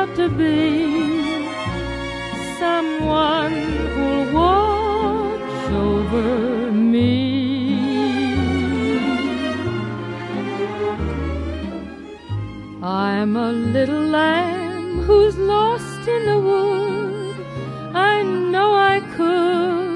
got to be someone who'll watch over me. I'm a little lamb who's lost in the wood. I know I could